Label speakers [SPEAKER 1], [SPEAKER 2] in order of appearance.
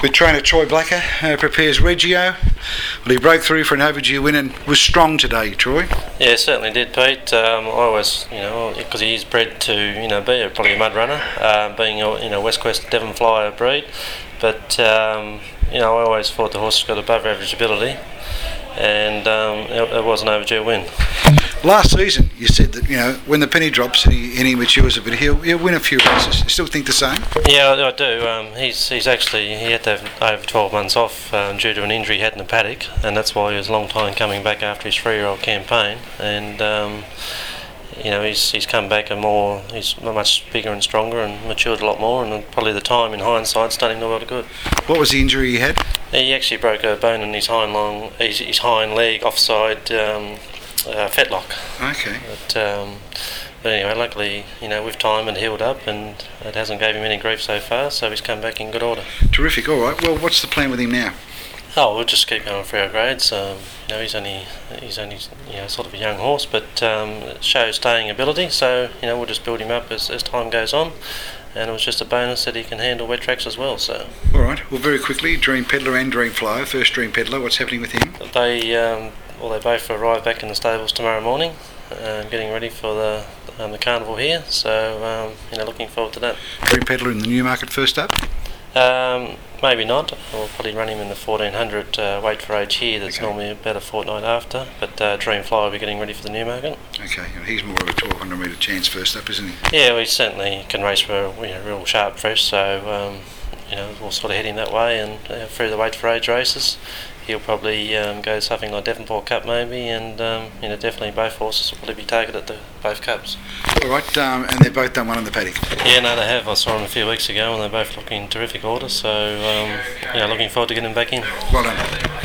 [SPEAKER 1] with trainer Troy Blacker, prepares Reggio. Well, he broke through for an overdue win and was strong today, Troy.
[SPEAKER 2] Yeah, certainly did, Pete. I always, because he is bred to, be probably a mud runner, being a West Coast Devon Flyer breed. But, I always thought the horse got above average ability, and it was an overdue win.
[SPEAKER 1] Last season, you said that when the penny drops and he matures a bit, he'll win a few races. You still think the same?
[SPEAKER 2] Yeah, I do. He's actually he had to have over 12 months off due to an injury he had in the paddock, and that's why he was a long time coming back after his 3-year-old campaign. And he's come back he's much bigger and stronger and matured a lot more, and probably the time in hindsight's done him the world of good.
[SPEAKER 1] What was the injury he had?
[SPEAKER 2] He actually broke a bone in his hind leg offside. Fetlock.
[SPEAKER 1] Okay.
[SPEAKER 2] But anyway, luckily, with time and healed up, and it hasn't gave him any grief so far, so he's come back in good order.
[SPEAKER 1] Terrific. All right. Well, what's the plan with him now?
[SPEAKER 2] Oh, we'll just keep going for our grades. He's only sort of a young horse, but shows staying ability. So we'll just build him up as time goes on. And it was just a bonus that he can handle wet tracks as well. So.
[SPEAKER 1] All right. Well, very quickly, Dream Peddler and Dream Flyer. First Dream Peddler. What's happening with him?
[SPEAKER 2] They both arrive back in the stables tomorrow morning, getting ready for the carnival here. So looking forward to that.
[SPEAKER 1] Dream Peddler in the Newmarket first up.
[SPEAKER 2] Maybe not. We'll probably run him in the 1400 weight for age here. That's normally about a fortnight after. But Dream Flyer will be getting ready for the Newmarket.
[SPEAKER 1] Okay, he's more of a 1200 metre chance first up, isn't he?
[SPEAKER 2] Yeah, we certainly can race for real sharp fresh. So we'll sort of head him that way and through the weight for age races. He'll probably go something like Devonport Cup maybe, and definitely both horses will probably be targeted at both cups.
[SPEAKER 1] All right, and they've both done one on the paddock.
[SPEAKER 2] Yeah, no, they have. I saw them a few weeks ago, and they're both looking in terrific order. So, looking forward to getting them back in.
[SPEAKER 1] Well done.